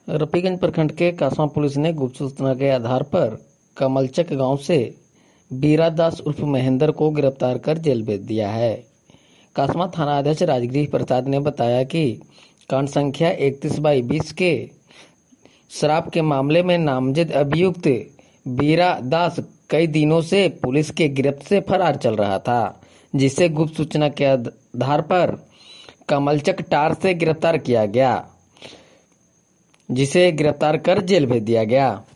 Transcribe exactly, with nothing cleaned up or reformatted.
रफीगंज प्रखंड के कासमा पुलिस ने गुप्त सूचना के आधार पर कमलचक गांव से बीरा दास उर्फ महेंद्र को गिरफ्तार कर जेल भेज दिया है। कासमा थाना अध्यक्ष राजगिरी प्रसाद ने बताया कि कांड संख्या इकतीस बाई बीस के शराब के मामले में नामजद अभियुक्त बीरा दास कई दिनों से पुलिस के गिरफ्त से फरार चल रहा था, जिसे गुप्त सूचना के आधार पर कमलचक टार से गिरफ्तार किया गया, जिसे गिरफ्तार कर जेल भेज दिया गया।